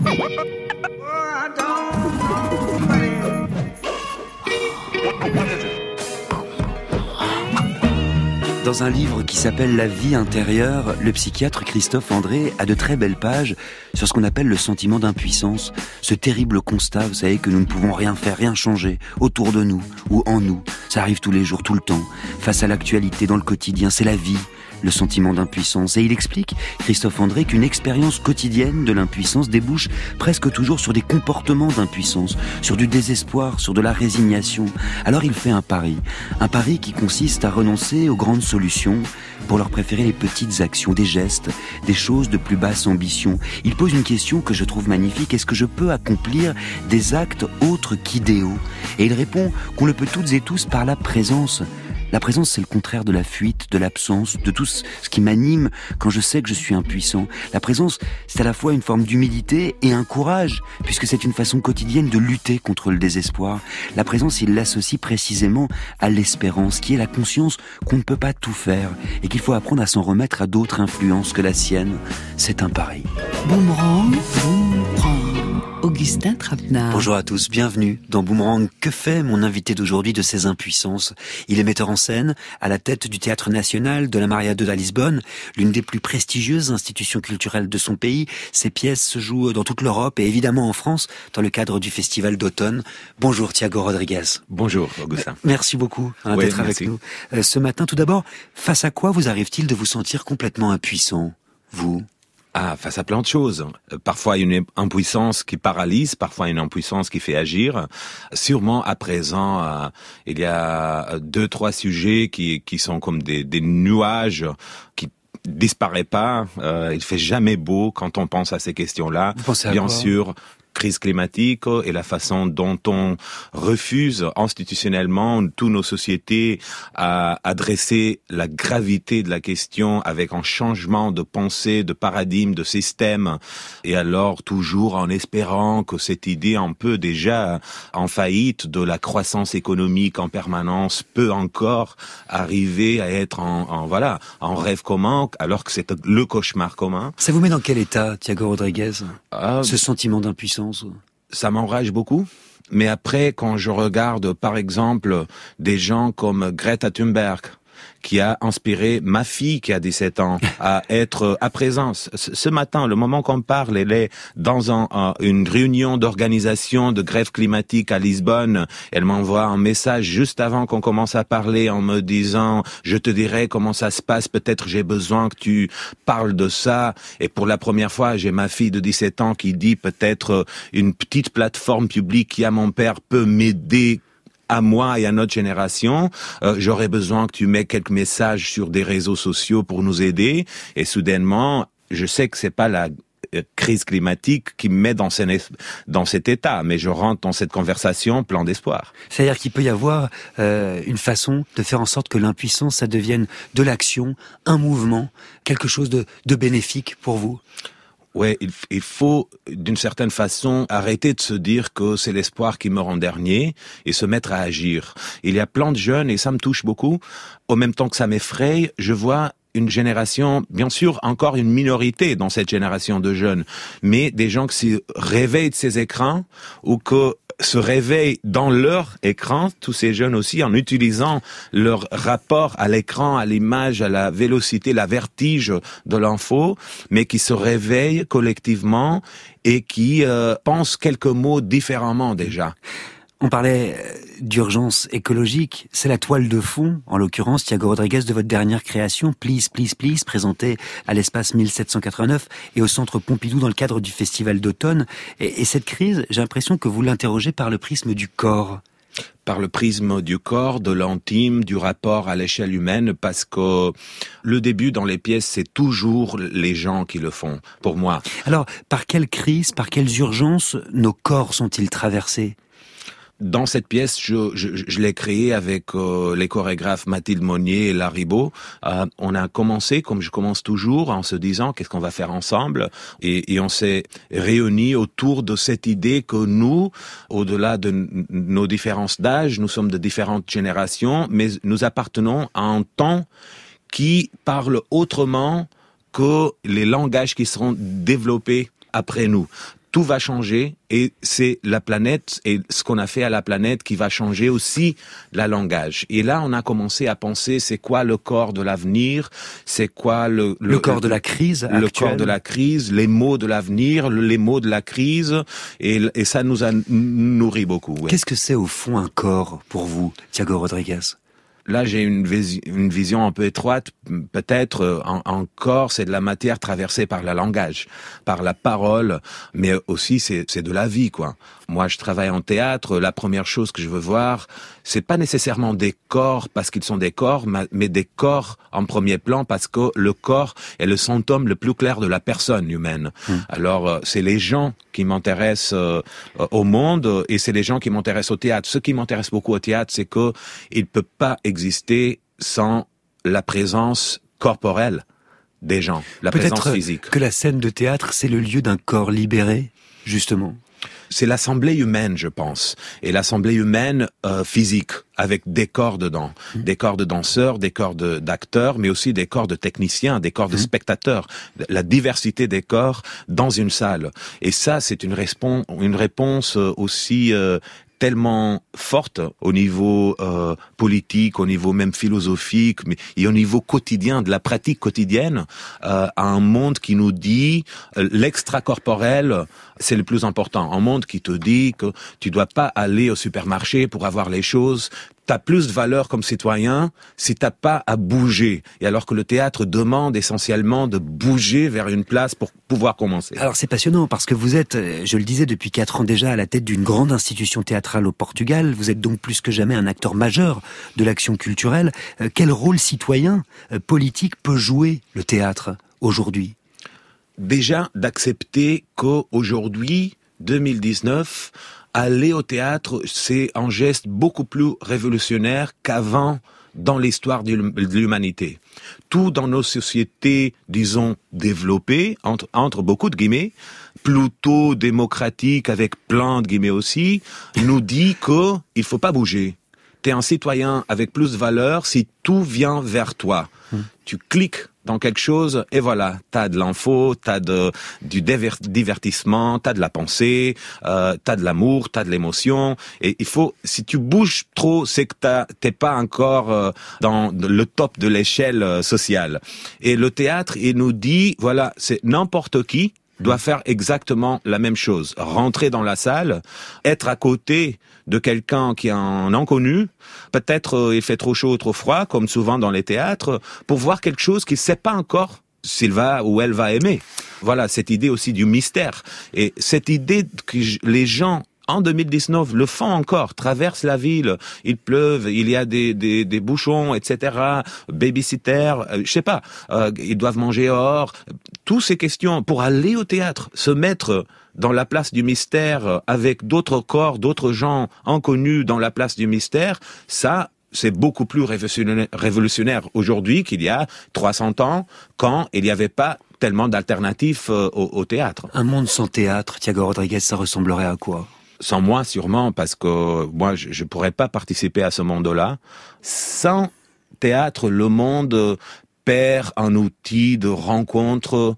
Dans un livre qui s'appelle La vie intérieure, le psychiatre Christophe André a de très belles pages sur ce qu'on appelle le sentiment d'impuissance, ce terrible constat, vous savez, que nous ne pouvons rien faire, rien changer, autour de nous ou en nous. Ça arrive tous les jours, tout le temps, face à l'actualité, dans le quotidien, c'est la vie, le sentiment d'impuissance. Et il explique, Christophe André, qu'une expérience quotidienne de l'impuissance débouche presque toujours sur des comportements d'impuissance, sur du désespoir, sur de la résignation. Alors il fait un pari qui consiste à renoncer aux grandes solutions pour leur préférer les petites actions, des gestes, des choses de plus basse ambition. Il pose une question que je trouve magnifique: est-ce que je peux accomplir des actes autres qu'idéaux? Et il répond qu'on le peut toutes et tous par la présence. La présence, c'est le contraire de la fuite, de l'absence, de tout ce qui m'anime quand je sais que je suis impuissant. La présence, c'est à la fois une forme d'humilité et un courage, puisque c'est une façon quotidienne de lutter contre le désespoir. La présence, il l'associe précisément à l'espérance, qui est la conscience qu'on ne peut pas tout faire et qu'il faut apprendre à s'en remettre à d'autres influences que la sienne. C'est un pari. Boomerang. Augustin Trapenard. Bonjour à tous, bienvenue dans Boomerang. Que fait mon invité d'aujourd'hui de ses impuissances? Il est metteur en scène, à la tête du Théâtre National de la Maria II à Lisbonne, l'une des plus prestigieuses institutions culturelles de son pays. Ses pièces se jouent dans toute l'Europe et évidemment en France, dans le cadre du Festival d'automne. Bonjour Thiago Rodriguez. Bonjour Augustin. Merci beaucoup d'être avec nous. Ce matin, tout d'abord, face à quoi vous arrive-t-il de vous sentir complètement impuissant, vous ? Face à plein de choses. Parfois une impuissance qui paralyse, parfois une impuissance qui fait agir. Sûrement à présent, il y a 2-3 sujets qui sont comme des nuages qui disparaissent pas. Il fait jamais beau quand on pense à ces questions-là. Vous pensez à Bien quoi ? sûr, crise climatique et la façon dont on refuse institutionnellement tous nos sociétés à adresser la gravité de la question avec un changement de pensée, de paradigme, de système, et alors toujours en espérant que cette idée un peu déjà en faillite de la croissance économique en permanence peut encore arriver à être en rêve commun, alors que c'est le cauchemar commun. Ça vous met dans quel état, Thiago Rodriguez, ce sentiment d'impuissance? Ça m'enrage beaucoup. Mais après, quand je regarde, par exemple, des gens comme Greta Thunberg, qui a inspiré ma fille qui a 17 ans à être à présent. Ce matin, le moment qu'on parle, elle est dans une réunion d'organisation de grève climatique à Lisbonne. Elle m'envoie un message juste avant qu'on commence à parler en me disant « Je te dirai comment ça se passe, peut-être j'ai besoin que tu parles de ça ». Et pour la première fois, j'ai ma fille de 17 ans qui dit peut-être une petite plateforme publique qui à mon père peut m'aider à moi et à notre génération, j'aurais besoin que tu mettes quelques messages sur des réseaux sociaux pour nous aider. Et soudainement, je sais que c'est pas la crise climatique qui me met dans cet état, mais je rentre dans cette conversation plein d'espoir. C'est-à-dire qu'il peut y avoir une façon de faire en sorte que l'impuissance, ça devienne de l'action, un mouvement, quelque chose de bénéfique pour vous. Ouais, il faut d'une certaine façon arrêter de se dire que c'est l'espoir qui meurt en dernier et se mettre à agir. Il y a plein de jeunes, et ça me touche beaucoup, au même temps que ça m'effraie, je vois une génération, bien sûr, encore une minorité dans cette génération de jeunes, mais des gens qui se réveillent de ces écrans ou que se réveillent dans leur écran, tous ces jeunes aussi, en utilisant leur rapport à l'écran, à l'image, à la vélocité, la vertige de l'info, mais qui se réveillent collectivement et qui pensent quelques mots différemment déjà. On parlait d'urgence écologique, c'est la toile de fond, en l'occurrence, Thiago Rodriguez, de votre dernière création, Please, Please, Please, présentée à l'espace 1789 et au Centre Pompidou dans le cadre du Festival d'automne. Et cette crise, j'ai l'impression que vous l'interrogez par le prisme du corps. Par le prisme du corps, de l'intime, du rapport à l'échelle humaine, parce que le début dans les pièces, c'est toujours les gens qui le font, pour moi. Alors, par quelle crise, par quelles urgences nos corps sont-ils traversés ? Dans cette pièce, je l'ai créée avec les chorégraphes Mathilde Monnier et Larry Beau. On a commencé, comme je commence toujours, en se disant qu'est-ce qu'on va faire ensemble, et on s'est réunis autour de cette idée que nous, au-delà de nos différences d'âge, nous sommes de différentes générations, mais nous appartenons à un temps qui parle autrement que les langages qui seront développés après nous. tout va changer et c'est la planète et ce qu'on a fait à la planète qui va changer aussi la langage. Et là, on a commencé à penser c'est quoi le corps de l'avenir, c'est quoi le corps de la crise actuelle. Le corps de la crise, les mots de l'avenir, les mots de la crise et ça nous a nourri beaucoup. Ouais. Qu'est-ce que c'est au fond un corps pour vous, Thiago Rodrigues? Là, j'ai une vision un peu étroite. Peut-être, un corps, c'est de la matière traversée par le langage, par la parole, mais aussi c'est de la vie, quoi. Moi, je travaille en théâtre. La première chose que je veux voir, c'est pas nécessairement des corps parce qu'ils sont des corps, mais des corps en premier plan parce que le corps est le symptôme le plus clair de la personne humaine. Alors, c'est les gens qui m'intéressent au monde et c'est les gens qui m'intéressent au théâtre. Ce qui m'intéresse beaucoup au théâtre, c'est que il peut pas exister sans la présence corporelle des gens, la présence physique. Peut-être que la scène de théâtre, c'est le lieu d'un corps libéré, justement. C'est l'assemblée humaine, je pense. Et l'assemblée humaine physique, avec des corps dedans. Des corps de danseurs, des corps d'acteurs, mais aussi des corps de techniciens, des corps de spectateurs. La diversité des corps dans une salle. Et ça, c'est une réponse aussi tellement forte au niveau politique, au niveau même philosophique, mais et au niveau quotidien, de la pratique quotidienne, à un monde qui nous dit l'extracorporel, c'est le plus important. Un monde qui te dit que tu dois pas aller au supermarché pour avoir les choses. T'as plus de valeur comme citoyen si t'as pas à bouger. Et alors que le théâtre demande essentiellement de bouger vers une place pour pouvoir commencer. Alors c'est passionnant parce que vous êtes, je le disais, depuis 4 ans déjà à la tête d'une grande institution théâtrale au Portugal. Vous êtes donc plus que jamais un acteur majeur de l'action culturelle. Quel rôle citoyen, politique peut jouer le théâtre aujourd'hui ? Déjà d'accepter qu'aujourd'hui, 2019, aller au théâtre, c'est un geste beaucoup plus révolutionnaire qu'avant dans l'histoire de l'humanité. Tout dans nos sociétés, disons, développées, entre beaucoup de guillemets, plutôt démocratiques avec plein de guillemets aussi, nous dit qu'il faut pas bouger. T'es un citoyen avec plus de valeur si tout vient vers toi. Tu cliques dans quelque chose et voilà, t'as de l'info, t'as du divertissement, t'as de la pensée, t'as de l'amour, t'as de l'émotion. Et il faut, si tu bouges trop, c'est que t'es pas encore dans le top de l'échelle sociale. Et le théâtre, il nous dit, voilà, c'est n'importe qui doit faire exactement la même chose. Rentrer dans la salle, être à côté de quelqu'un qui est un inconnu, peut-être il fait trop chaud ou trop froid, comme souvent dans les théâtres, pour voir quelque chose qu'il sait pas encore s'il va ou elle va aimer. Voilà, cette idée aussi du mystère. Et cette idée que les gens en 2019, le font encore, traversent la ville, il pleuve, il y a des bouchons, etc., babysitter, je sais pas, ils doivent manger hors, toutes ces questions pour aller au théâtre, se mettre dans la place du mystère avec d'autres corps, d'autres gens inconnus dans la place du mystère, ça, c'est beaucoup plus révolutionnaire aujourd'hui qu'il y a 300 ans, quand il n'y avait pas tellement d'alternatives au théâtre. Un monde sans théâtre, Thiago Rodrigues, ça ressemblerait à quoi ? Sans moi, sûrement, parce que moi, je pourrais pas participer à ce monde-là. Sans théâtre, le monde perd un outil de rencontre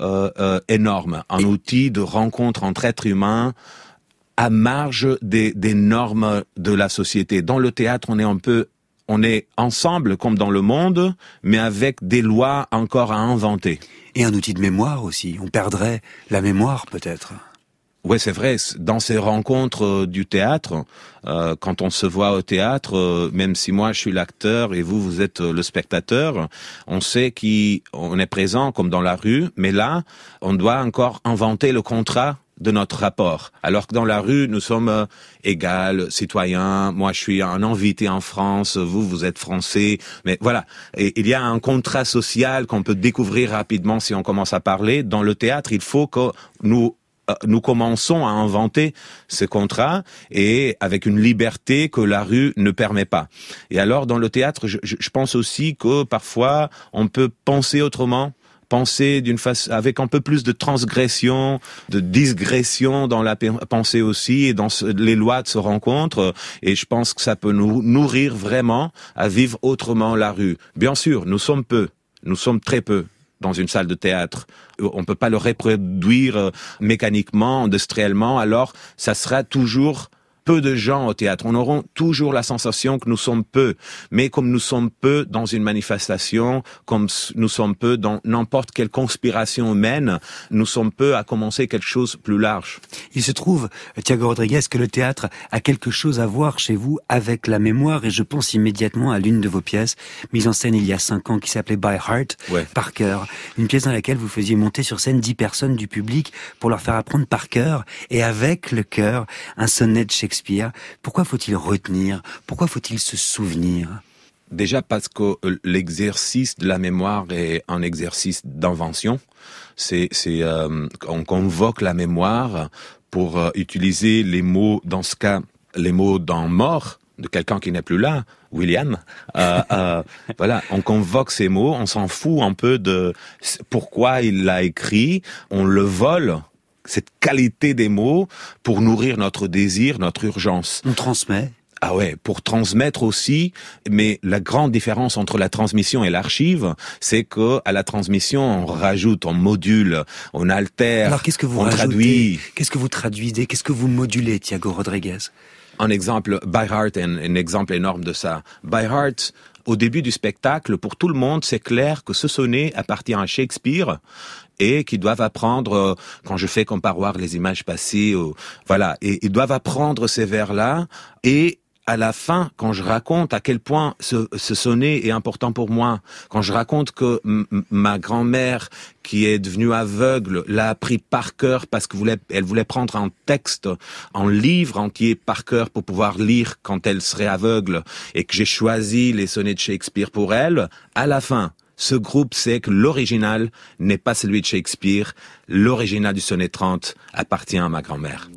énorme, un outil de rencontre entre êtres humains à marge des normes de la société. Dans le théâtre, on est ensemble comme dans le monde, mais avec des lois encore à inventer. Et un outil de mémoire aussi. On perdrait la mémoire, peut-être. Oui, c'est vrai. Dans ces rencontres du théâtre, quand on se voit au théâtre, même si moi je suis l'acteur et vous êtes le spectateur, on sait qu'on est présent comme dans la rue, mais là, on doit encore inventer le contrat de notre rapport. Alors que dans la rue, nous sommes égales, citoyens. Moi, je suis un invité en France. Vous êtes français. Mais voilà. Et il y a un contrat social qu'on peut découvrir rapidement si on commence à parler. Dans le théâtre, il faut que nous commençons à inventer ce contrat et avec une liberté que la rue ne permet pas. Et alors, dans le théâtre, je pense aussi que parfois, on peut penser autrement, penser d'une façon avec un peu plus de transgression, de digression dans la pensée aussi, et dans les lois de se rencontre. Et je pense que ça peut nous nourrir vraiment à vivre autrement la rue. Bien sûr, nous sommes très peu dans une salle de théâtre. On peut pas le reproduire mécaniquement, industriellement, alors ça sera toujours peu de gens au théâtre. On aura toujours la sensation que nous sommes peu. Mais comme nous sommes peu dans une manifestation, comme nous sommes peu dans n'importe quelle conspiration humaine, nous sommes peu à commencer quelque chose de plus large. Il se trouve, Thiago Rodriguez, que le théâtre a quelque chose à voir chez vous avec la mémoire, et je pense immédiatement à l'une de vos pièces, mise en scène il y a 5 ans, qui s'appelait By Heart, par cœur. Une pièce dans laquelle vous faisiez monter sur scène 10 personnes du public pour leur faire apprendre par cœur, et avec le cœur, un sonnet de Shakespeare. Pourquoi faut-il retenir? Pourquoi faut-il se souvenir? Déjà parce que l'exercice de la mémoire est un exercice d'invention. On convoque la mémoire pour utiliser les mots, dans ce cas, les mots d'un mort, de quelqu'un qui n'est plus là, William. Voilà, on convoque ces mots, on s'en fout un peu de pourquoi il l'a écrit, on le vole, cette qualité des mots, pour nourrir notre désir, notre urgence. On transmet. Ah ouais, pour transmettre aussi, mais la grande différence entre la transmission et l'archive, c'est que à la transmission, on rajoute, on module, on altère, alors, qu'est-ce que vous rajoutez, traduit. Qu'est-ce que vous traduisez? Qu'est-ce que vous modulez, Thiago Rodriguez? Un exemple, By Heart est un exemple énorme de ça. By Heart, au début du spectacle, pour tout le monde, c'est clair que ce sonnet appartient à Shakespeare et qu'ils doivent apprendre, quand je fais comparoir les images passées, voilà, et ils doivent apprendre ces vers-là. Et à la fin, quand je raconte à quel point ce sonnet est important pour moi, quand je raconte que ma grand-mère, qui est devenue aveugle, l'a appris par cœur parce que elle voulait prendre un texte, un livre entier par cœur pour pouvoir lire quand elle serait aveugle, et que j'ai choisi les sonnets de Shakespeare pour elle, à la fin, ce groupe sait que l'original n'est pas celui de Shakespeare, l'original du sonnet 30 appartient à ma grand-mère.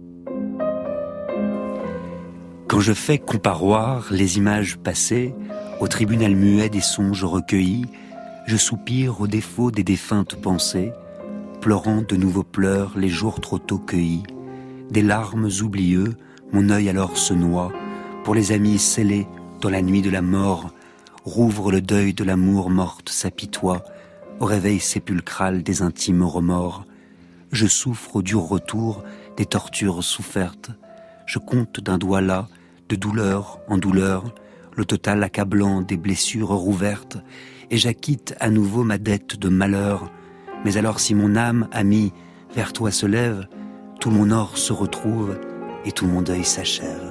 Quand je fais comparoir les images passées, au tribunal muet des songes recueillis, je soupire au défaut des défuntes pensées, pleurant de nouveaux pleurs les jours trop tôt cueillis. Des larmes oublieux, mon œil alors se noie, pour les amis scellés dans la nuit de la mort, rouvre le deuil de l'amour morte s'apitoie, au réveil sépulcral des intimes remords. Je souffre au dur retour des tortures souffertes, je compte d'un doigt là, de douleur en douleur, le total accablant des blessures rouvertes, et j'acquitte à nouveau ma dette de malheur. Mais alors si mon âme, amie, vers toi se lève, tout mon or se retrouve et tout mon deuil s'achève.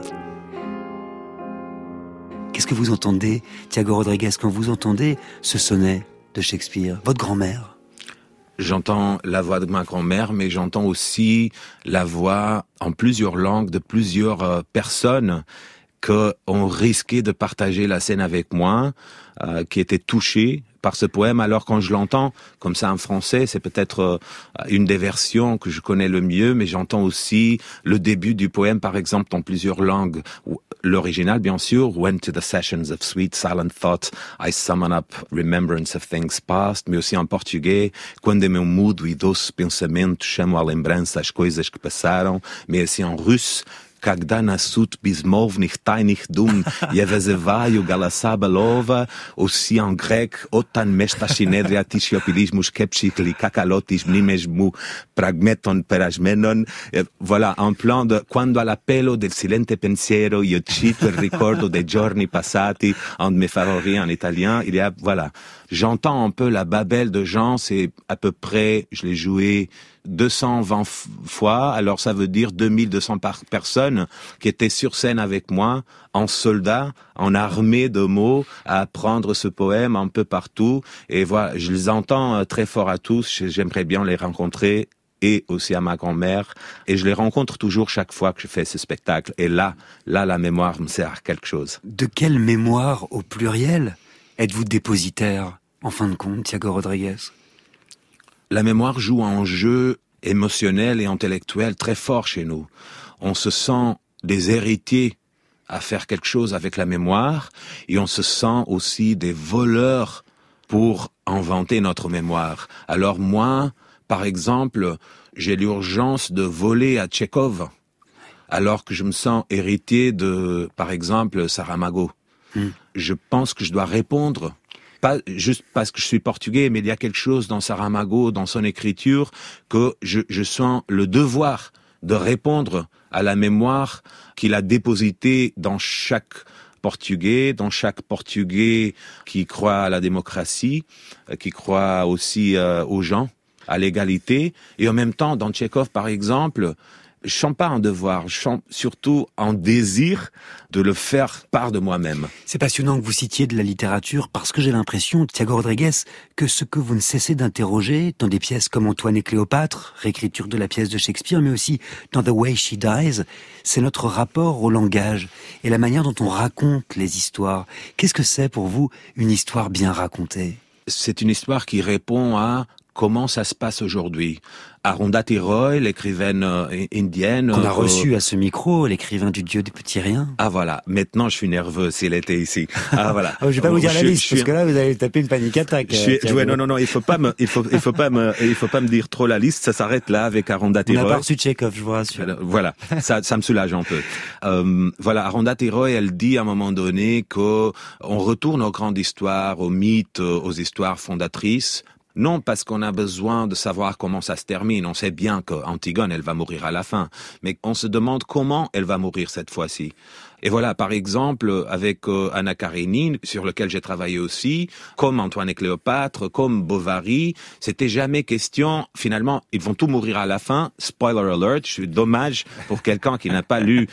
Qu'est-ce que vous entendez, Thiago Rodriguez, quand vous entendez ce sonnet de Shakespeare, votre grand-mère? J'entends la voix de ma grand-mère, mais j'entends aussi la voix en plusieurs langues de plusieurs personnes qui ont risqué de partager la scène avec moi, qui étaient touchées par ce poème. Alors quand je l'entends comme ça en français, c'est peut-être une des versions que je connais le mieux, mais j'entends aussi le début du poème, par exemple, dans plusieurs langues. L'original, bien sûr, When to the sessions of sweet silent thought I summon up remembrance of things past, mais aussi en português, quando em meu mudo e doce pensamento chamo à lembrança as coisas que passaram, mais aussi en russe, Когда насут безмолвных тайных дум, я вызываю голоса белого, aussi en grec, όταν μες στα συνέδρια της σιωπηλής μου σκέψης γλυκά καλό της μνήμες μου πραγμέτων περασμένων. Voilà, un plan de quando all'appello del silente pensiero io cito il ricordo dei giorni passati, un de mes favoris en italien. Il y a, voilà, j'entends un peu la babel de gens, c'est à peu près, je l'ai joué 220 fois, alors ça veut dire 2200 personnes qui étaient sur scène avec moi, en soldats, en armée de mots, à apprendre ce poème un peu partout. Et voilà, je les entends très fort à tous, j'aimerais bien les rencontrer, et aussi à ma grand-mère. Et je les rencontre toujours chaque fois que je fais ce spectacle. Et là, la mémoire me sert à quelque chose. De quelle mémoire, au pluriel, êtes-vous dépositaire, en fin de compte, Thiago Rodriguez? La mémoire joue un jeu émotionnel et intellectuel très fort chez nous. On se sent des héritiers à faire quelque chose avec la mémoire, et on se sent aussi des voleurs pour inventer notre mémoire. Alors moi, par exemple, j'ai l'urgence de voler à Tchekhov, alors que je me sens héritier de, par exemple, Saramago. Je pense que je dois répondre pas juste parce que je suis portugais, mais il y a quelque chose dans Saramago, dans son écriture, que je sens le devoir de répondre à la mémoire qu'il a dépositée dans chaque Portugais qui croit à la démocratie, qui croit aussi aux gens, à l'égalité. Et en même temps, dans Tchekhov, par exemple, je sens pas un devoir, je sens surtout un désir de le faire part de moi-même. C'est passionnant que vous citiez de la littérature parce que j'ai l'impression, Thiago Rodrigues, que ce que vous ne cessez d'interroger dans des pièces comme Antoine et Cléopâtre, réécriture de la pièce de Shakespeare, mais aussi dans The Way She Dies, c'est notre rapport au langage et la manière dont on raconte les histoires. Qu'est-ce que c'est pour vous une histoire bien racontée ? C'est une histoire qui répond à comment ça se passe aujourd'hui. Arundhati Roy, l'écrivaine indienne... Qu'on a reçu à ce micro, l'écrivain du Dieu des petits riens. Ah voilà, maintenant je suis nerveux s'il était ici. Ah voilà. Je vais pas vous dire la liste, parce que là vous allez taper une panique attaque. Non, il faut pas me dire trop la liste, ça s'arrête là avec Arundhati Roy. On n'a pas reçu Tchekhov, je vous rassure. Voilà, ça me soulage un peu. Voilà, Arundhati Roy, elle dit à un moment donné que on retourne aux grandes histoires, aux mythes, aux histoires fondatrices. Non parce qu'on a besoin de savoir comment ça se termine. On sait bien qu'Antigone, elle va mourir à la fin. Mais on se demande comment elle va mourir cette fois-ci. Et voilà, par exemple, avec Anna Karénine, sur lequel j'ai travaillé aussi, comme Antoine et Cléopâtre, comme Bovary, c'était jamais question, finalement, ils vont tous mourir à la fin. Spoiler alert, je suis dommage pour quelqu'un qui n'a pas lu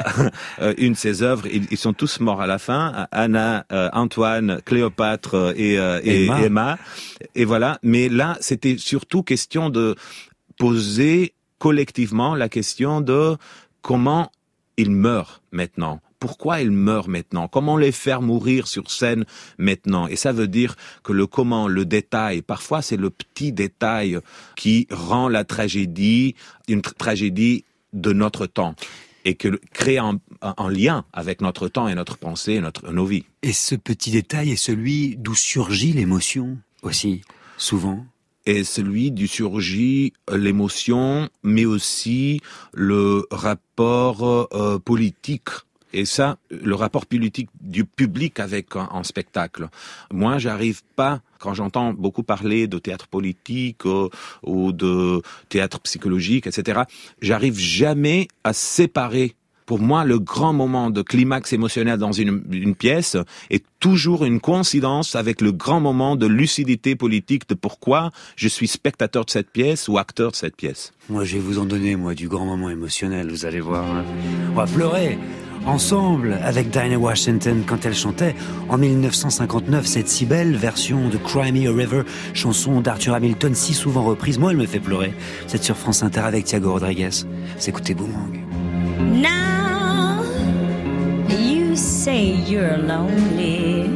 une de ses œuvres. Ils sont tous morts à la fin. Anna, Antoine, Cléopâtre et Emma. Et voilà. Mais là, c'était surtout question de poser collectivement la question de comment ils meurent maintenant. Pourquoi ils meurent maintenant? Comment les faire mourir sur scène maintenant? Et ça veut dire que le comment, le détail, parfois c'est le petit détail qui rend la tragédie une tragédie de notre temps et que crée un lien avec notre temps et notre pensée, nos vies. Et ce petit détail est celui d'où surgit l'émotion aussi, souvent. Et celui d'où surgit l'émotion, mais aussi le rapport politique. Et ça, le rapport politique du public avec un spectacle. Moi, j'arrive pas, quand j'entends beaucoup parler de théâtre politique ou de théâtre psychologique, etc., j'arrive jamais à séparer. Pour moi, le grand moment de climax émotionnel dans une pièce est toujours une coïncidence avec le grand moment de lucidité politique de pourquoi je suis spectateur de cette pièce ou acteur de cette pièce. Moi, je vais vous en donner, du grand moment émotionnel, vous allez voir. On va pleurer ensemble avec Dinah Washington quand elle chantait en 1959 cette si belle version de Cry Me a River, chanson d'Arthur Hamilton si souvent reprise. Moi, elle me fait pleurer. C'est sur France Inter avec Thiago Rodrigues. C'est écoutez Boomerang. Now you say you're lonely.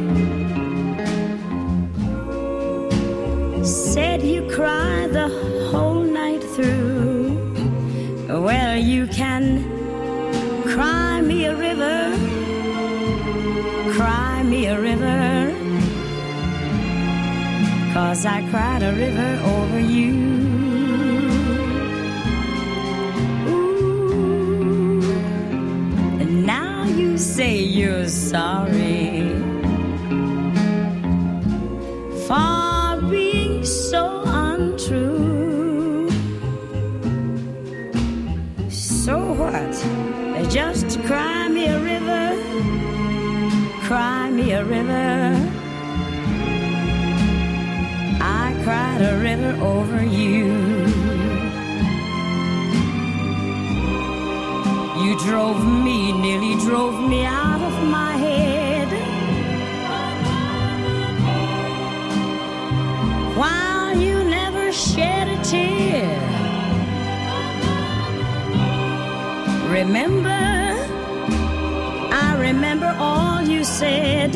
Said you cry the whole night through. Well, you can cry me a river. Cry me a river. 'Cause I cried a river over you. Say you're sorry for being so untrue. So what? Just cry me a river. Cry me a river. I cried a river over you. You nearly drove me out of my head. While you never shed a tear. I remember all you said.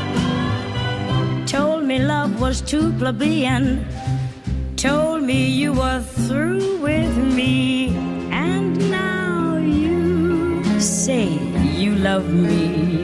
Told me love was too plebeian. Told me you were through with me. And now you say you love me.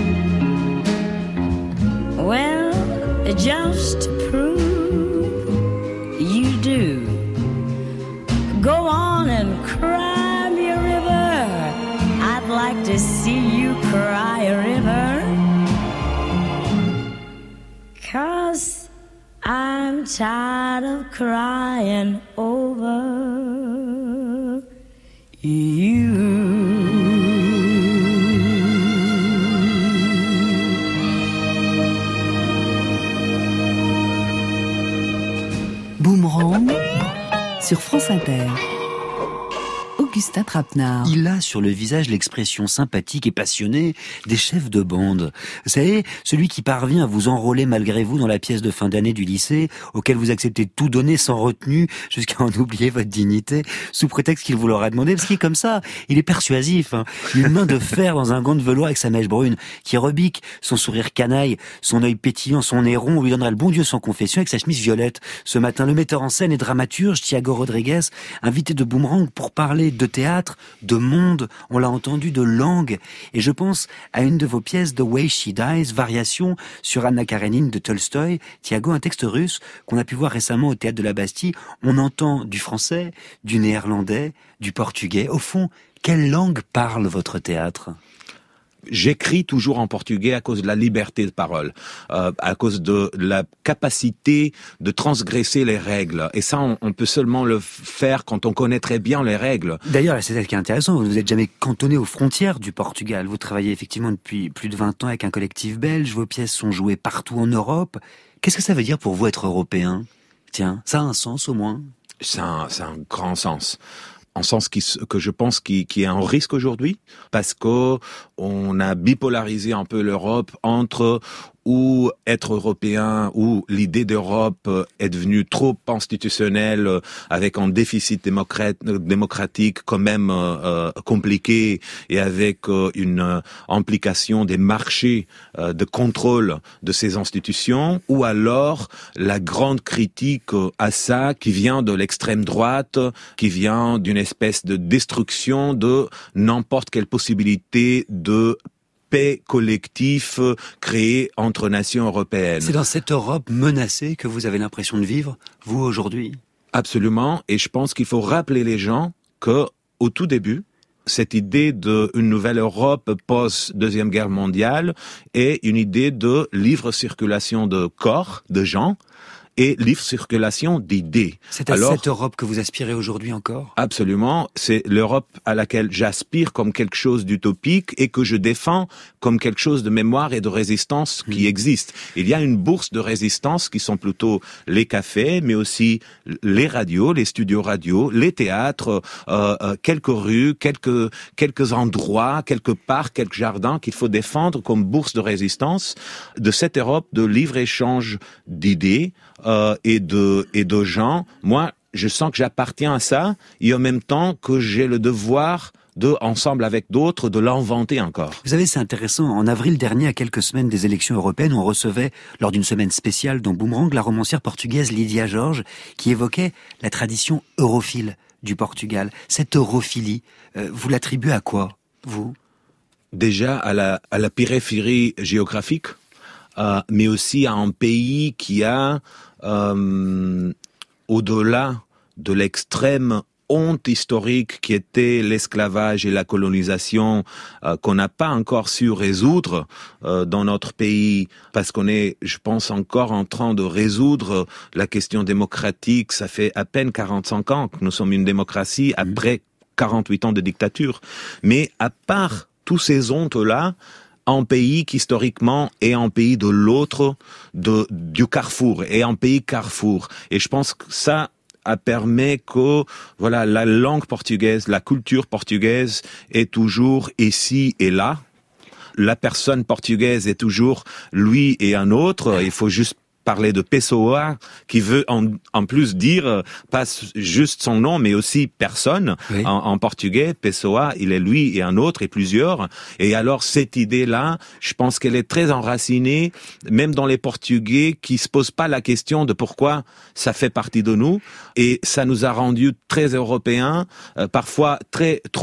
Well, just to prove you do, go on and cry me a river. I'd like to see you cry a river. Cry tired of crying over you. Boomerang sur France Inter. Augustin Trapenard. Il a sur le visage l'expression sympathique et passionnée des chefs de bande. Vous savez, celui qui parvient à vous enrôler malgré vous dans la pièce de fin d'année du lycée, auquel vous acceptez de tout donner sans retenue, jusqu'à en oublier votre dignité, sous prétexte qu'il vous l'aura demandé, parce qu'il est comme ça, il est persuasif, hein. Une main de fer dans un gant de velours avec sa mèche brune, qui rebique, son sourire canaille, son œil pétillant, son nez rond, on lui donnera le bon Dieu sans confession avec sa chemise violette. Ce matin, le metteur en scène et dramaturge, Thiago Rodriguez, invité de Boomerang pour parler de théâtre, de monde, on l'a entendu, de langue. Et je pense à une de vos pièces, The Way She Dies, variation sur Anna Karenine de Tolstoï. Thiago, un texte russe qu'on a pu voir récemment au Théâtre de la Bastille. On entend du français, du néerlandais, du portugais. Au fond, quelle langue parle votre théâtre ? J'écris toujours en portugais à cause de la liberté de parole, à cause de la capacité de transgresser les règles. Et ça, on peut seulement le faire quand on connaît très bien les règles. D'ailleurs, c'est ça qui est intéressant, vous n'êtes jamais cantonné aux frontières du Portugal. Vous travaillez effectivement depuis plus de 20 ans avec un collectif belge, vos pièces sont jouées partout en Europe. Qu'est-ce que ça veut dire pour vous être européen ? Tiens, ça a un sens au moins ? C'est un grand sens. En sens que je pense qui est un risque aujourd'hui, parce que on a bipolarisé un peu l'Europe entre ou être européen, ou l'idée d'Europe est devenue trop institutionnelle, avec un déficit démocratique quand même compliqué, et avec une implication des marchés de contrôle de ces institutions, ou alors la grande critique à ça qui vient de l'extrême droite, qui vient d'une espèce de destruction de n'importe quelle possibilité de paix collectif créé entre nations européennes. C'est dans cette Europe menacée que vous avez l'impression de vivre, vous, aujourd'hui ? Absolument, et je pense qu'il faut rappeler les gens que, au tout début, cette idée d'une nouvelle Europe post-Deuxième Guerre mondiale est une idée de libre circulation de corps, de gens, et libre circulation d'idées. C'est à cette Europe que vous aspirez aujourd'hui encore ? Absolument. C'est l'Europe à laquelle j'aspire comme quelque chose d'utopique et que je défends comme quelque chose de mémoire et de résistance qui existe. Il y a une bourse de résistance qui sont plutôt les cafés, mais aussi les radios, les studios radio, les théâtres, quelques rues, quelques endroits, quelques parcs, quelques jardins qu'il faut défendre comme bourse de résistance de cette Europe de libre-échange d'idées, et de gens. Moi, je sens que j'appartiens à ça, et en même temps que j'ai le devoir de, ensemble avec d'autres, de l'inventer encore. Vous savez, c'est intéressant. En avril dernier, à quelques semaines des élections européennes, on recevait, lors d'une semaine spéciale dans Boomerang, la romancière portugaise Lydia Jorge, qui évoquait la tradition europhile du Portugal. Cette europhilie, vous l'attribuez à quoi, vous ? Déjà, à la périphérie géographique, mais aussi à un pays qui a, au-delà de l'extrême honte historique qui était l'esclavage et la colonisation, qu'on n'a pas encore su résoudre dans notre pays, parce qu'on est, je pense, encore en train de résoudre la question démocratique. Ça fait à peine 45 ans que nous sommes une démocratie, après 48 ans de dictature. Mais à part tous ces hontes-là, un pays qui historiquement est un pays de l'autre, du carrefour, et un pays carrefour. Et je pense que ça permet que, voilà, la langue portugaise, la culture portugaise est toujours ici et là. La personne portugaise est toujours lui et un autre. Il faut juste parler de Pessoa, qui veut en plus dire pas juste son nom, mais aussi personne. Oui. En portugais, Pessoa, il est lui et un autre et plusieurs. Et alors cette idée-là, je pense qu'elle est très enracinée, même dans les Portugais, qui se posent pas la question de pourquoi ça fait partie de nous. Et ça nous a rendus très européens, parfois trop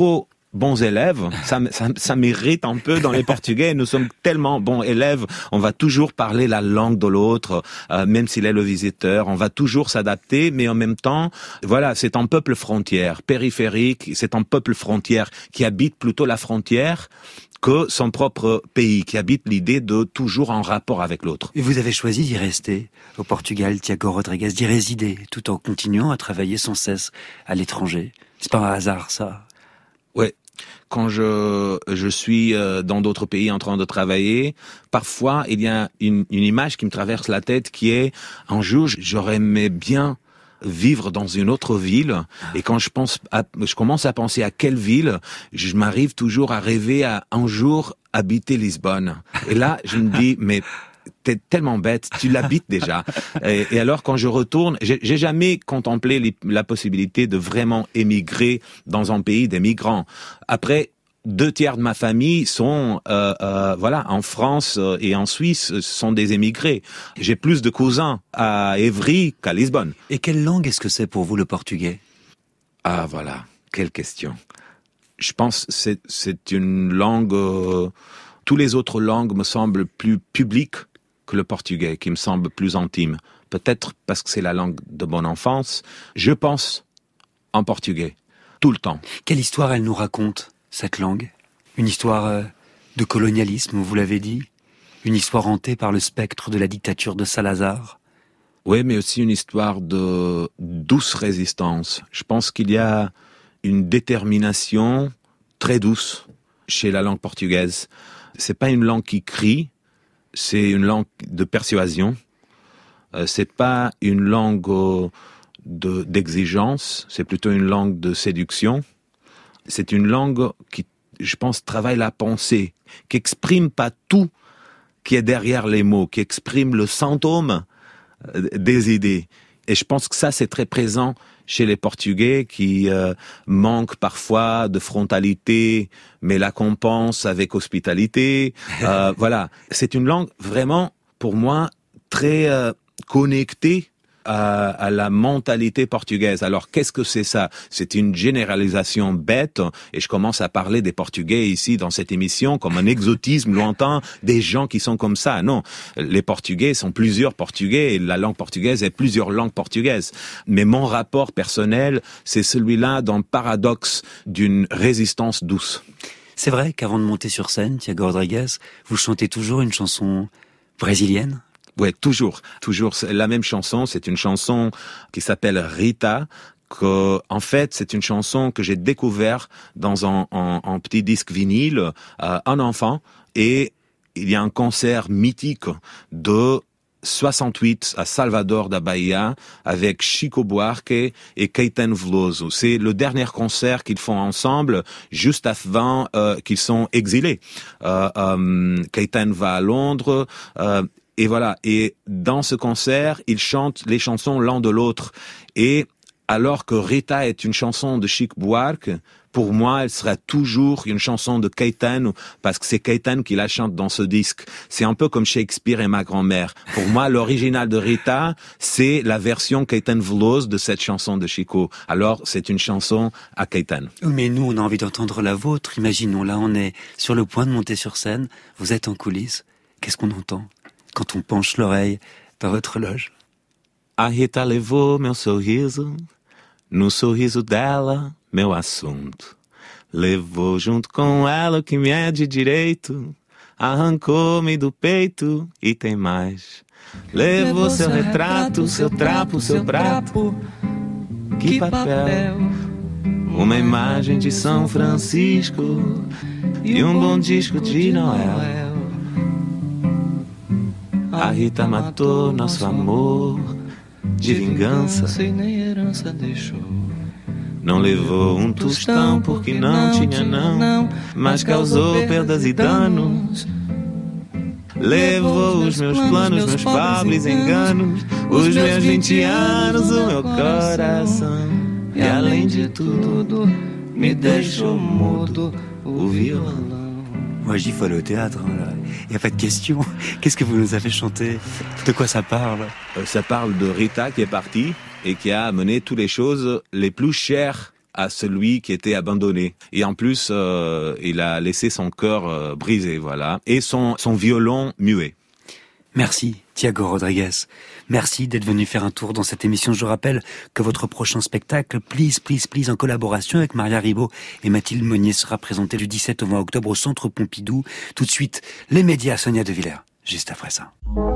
bons élèves. Ça m'irrite un peu dans les Portugais. Nous sommes tellement bons élèves. On va toujours parler la langue de l'autre, même s'il est le visiteur. On va toujours s'adapter, mais en même temps, voilà, c'est un peuple frontière, périphérique. C'est un peuple frontière qui habite plutôt la frontière que son propre pays, qui habite l'idée de toujours en rapport avec l'autre. Et vous avez choisi d'y rester au Portugal, Tiago Rodrigues, d'y résider, tout en continuant à travailler sans cesse à l'étranger. C'est pas un hasard, ça? Ouais. Quand je suis dans d'autres pays en train de travailler, parfois il y a une image qui me traverse la tête qui est, un jour, j'aurais aimé bien vivre dans une autre ville, et quand je commence à penser à quelle ville, je m'arrive toujours à rêver à un jour habiter Lisbonne. Et là, je me dis, mais t'es tellement bête, tu l'habites déjà. Et alors, quand je retourne, j'ai jamais contemplé la possibilité de vraiment émigrer dans un pays des migrants. Après, 2/3 de ma famille sont en France et en Suisse, sont des émigrés. J'ai plus de cousins à Évry qu'à Lisbonne. Et quelle langue est-ce que c'est pour vous, le portugais? Ah voilà, quelle question. Je pense que c'est une langue... tous les autres langues me semblent plus publiques que le portugais, qui me semble plus intime. Peut-être parce que c'est la langue de mon enfance. Je pense en portugais, tout le temps. Quelle histoire elle nous raconte, cette langue? Une histoire de colonialisme, vous l'avez dit? Une histoire hantée par le spectre de la dictature de Salazar? Oui, mais aussi une histoire de douce résistance. Je pense qu'il y a une détermination très douce chez la langue portugaise. C'est pas une langue qui crie, c'est une langue de persuasion. C'est pas une langue d'exigence, c'est plutôt une langue de séduction. C'est une langue qui, je pense, travaille la pensée, qui exprime pas tout qui est derrière les mots, qui exprime le symptôme des idées. Et je pense que ça, c'est très présent chez les Portugais qui manquent parfois de frontalité, mais la compensent avec hospitalité. Voilà, c'est une langue vraiment, pour moi, très connectée à la mentalité portugaise. Alors, qu'est-ce que c'est ça? C'est une généralisation bête, et je commence à parler des Portugais ici dans cette émission comme un exotisme lointain des gens qui sont comme ça. Non, les Portugais sont plusieurs Portugais, et la langue portugaise est plusieurs langues portugaises. Mais mon rapport personnel, c'est celui-là d'un paradoxe d'une résistance douce. C'est vrai qu'avant de monter sur scène, Tiago Rodrigues, vous chantez toujours une chanson brésilienne? Ouais, toujours. C'est la même chanson. C'est une chanson qui s'appelle Rita, que, en fait, c'est une chanson que j'ai découvert dans un petit disque vinyle, un enfant, et il y a un concert mythique de 68 à Salvador da Bahia avec Chico Buarque et Caetano Veloso. C'est le dernier concert qu'ils font ensemble juste avant qu'ils sont exilés. Caetano va à Londres, et voilà. Et dans ce concert, ils chantent les chansons l'un de l'autre. Et alors que Rita est une chanson de Chico Buarque, pour moi, elle sera toujours une chanson de Caetano, parce que c'est Caetano qui la chante dans ce disque. C'est un peu comme Shakespeare et ma grand-mère. Pour moi, l'original de Rita, c'est la version Caetano Veloso de cette chanson de Chico. Alors, c'est une chanson à Caetano. Mais nous, on a envie d'entendre la vôtre. Imaginons, là, on est sur le point de monter sur scène. Vous êtes en coulisses. Qu'est-ce qu'on entend quand on penche l'oreille dans votre loge? A Rita levou meu sorriso, no sorriso dela, meu assunto. Levou junto com ela o que me é de direito, arrancou-me do peito e tem mais. Levou seu retrato, seu trapo, seu prato, que papel. Uma imagem de São Francisco e bom disco de Noel. A Rita matou nosso amor, de vingança e nem herança deixou. Não levou tostão porque não tinha não, mas causou perdas e danos. Levou os meus planos, meus pobres enganos, os meus 20 anos, o meu coração. E além de tudo, me deixou mudo o violão. Moi, j'y faut aller au théâtre. Il n'y a pas de question. Qu'est-ce que vous nous avez chanté? De quoi ça parle? Ça parle de Rita qui est partie et qui a amené toutes les choses les plus chères à celui qui était abandonné. Et en plus, il a laissé son cœur brisé, voilà, et son violon muet. Merci, Thiago Rodriguez. Merci d'être venu faire un tour dans cette émission. Je rappelle que votre prochain spectacle, Please, Please, Please, en collaboration avec Maria Ribot et Mathilde Monnier, sera présenté du 17 au 20 octobre au Centre Pompidou. Tout de suite, les médias, Sonia De Villers, juste après ça.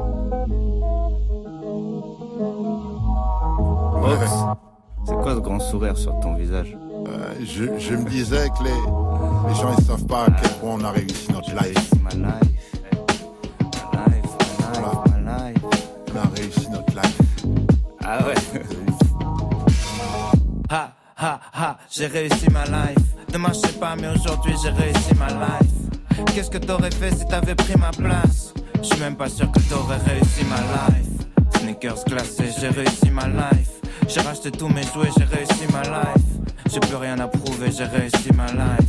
Ouais. C'est quoi ce grand sourire sur ton visage? Je me disais que les gens ils savent pas à quel point on a réussi notre life. On a réussi notre life. Ah ouais. Ha ha ha, j'ai réussi ma life. Demain je sais pas mais aujourd'hui j'ai réussi ma life. Qu'est-ce que t'aurais fait si t'avais pris ma place? Je suis même pas sûr que t'aurais réussi ma life. Sneakers glacés, j'ai réussi ma life. J'ai racheté tous mes jouets, j'ai réussi ma life. J'ai plus rien à prouver, j'ai réussi ma life.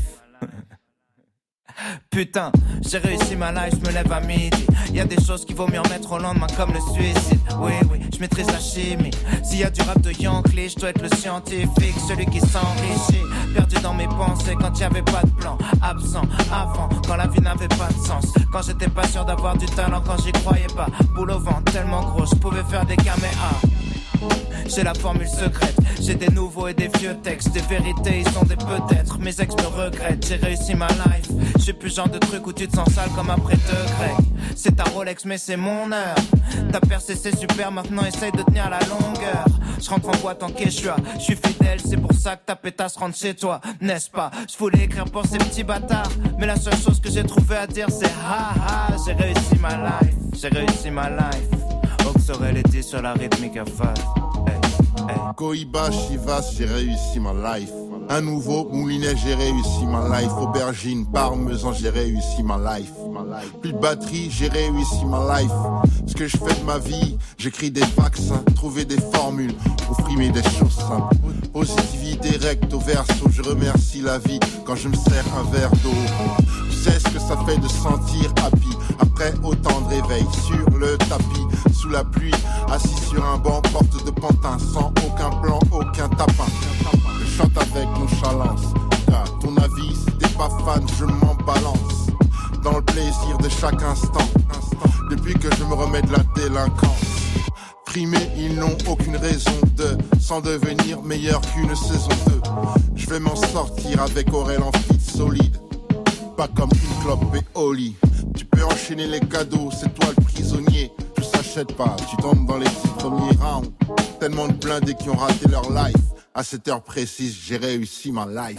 Putain, j'ai réussi ma life, je me lève à midi. Y'a des choses qu'il vaut mieux remettre au lendemain comme le suicide. Oui, je maîtrise la chimie. S'il y a du rap de Yankee, je dois être le scientifique, celui qui s'enrichit. Perdu dans mes pensées quand y avait pas de plan. Absent, avant, quand la vie n'avait pas de sens. Quand j'étais pas sûr d'avoir du talent, quand j'y croyais pas. Boule au vent, tellement gros, je pouvais faire des caméas. J'ai la formule secrète, j'ai des nouveaux et des vieux textes. Des vérités, ils sont des peut-être. Mes ex me regrettent, j'ai réussi ma life. J'ai plus le genre de truc où tu te sens sale comme après 2 Grecs. C'est ta Rolex mais c'est mon heure. Ta percée c'est super, maintenant essaye de tenir la longueur. Je rentre en boîte en quechua, je suis fidèle, c'est pour ça que ta pétasse rentre chez toi, n'est-ce pas? Je voulais écrire pour ces petits bâtards, mais la seule chose que j'ai trouvé à dire c'est ha ha. J'ai réussi ma life, j'ai réussi ma life. Oxorel était sur la rythmique à phase. Cohiba, Chivas, j'ai réussi ma life. Un nouveau moulinet, j'ai réussi ma life. Aubergine, parmesan, j'ai réussi ma life. Plus de batterie, j'ai réussi ma life. Ce que je fais de ma vie, j'écris des vaccins, trouver des formules pour frimer des choses simples. Positivité recto verso, je remercie la vie quand je me sers un verre d'eau. Tu sais ce que ça fait de sentir happy après autant de réveil sur le tapis, sous la pluie, assis sur un banc, porte de pantin, sans aucun plan, aucun tapin. Je chante avec nonchalance, à ton avis, si t'es pas fan, je m'en balance. Dans le plaisir de chaque instant, depuis que je me remets de la délinquance. Primés, ils n'ont aucune raison de s'en devenir meilleur qu'une saison 2. Je vais m'en sortir avec Aurel en fit solide, pas comme une clope et Oli. Tu peux enchaîner les cadeaux, c'est toi le prisonnier. Tout s'achète pas, tu tombes dans les 6 premiers rounds. Tellement de blindés qui ont raté leur life. À cette heure précise, j'ai réussi ma life.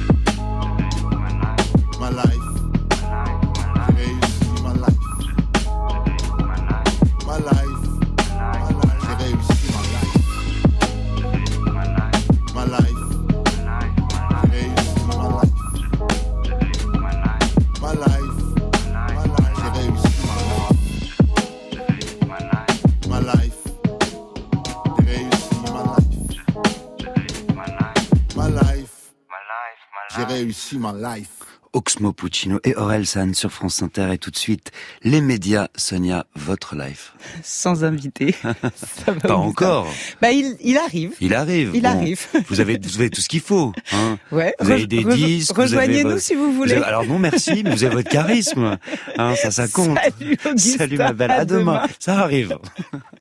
Ma life. J'ai réussi ma life. Ma life. J'ai réussi ma life. Ma life. J'ai réussi ma life. Ma life. J'ai réussi ma life. Ma life. J'ai réussi ma life. Ma life. J'ai réussi ma life. Oxmo Puccino et Aurel San sur France Inter, et tout de suite, les médias. Sonia, votre life. Sans invité. Pas encore. Bah, il arrive. Il arrive. Il arrive. Vous avez tout ce qu'il faut. Hein. Ouais. Vous avez des disques. Rejoignez-nous si vous voulez. Alors non, merci, mais vous avez votre charisme. Hein, ça compte. Salut, Augustin. Salut ma belle. À demain. Ça arrive.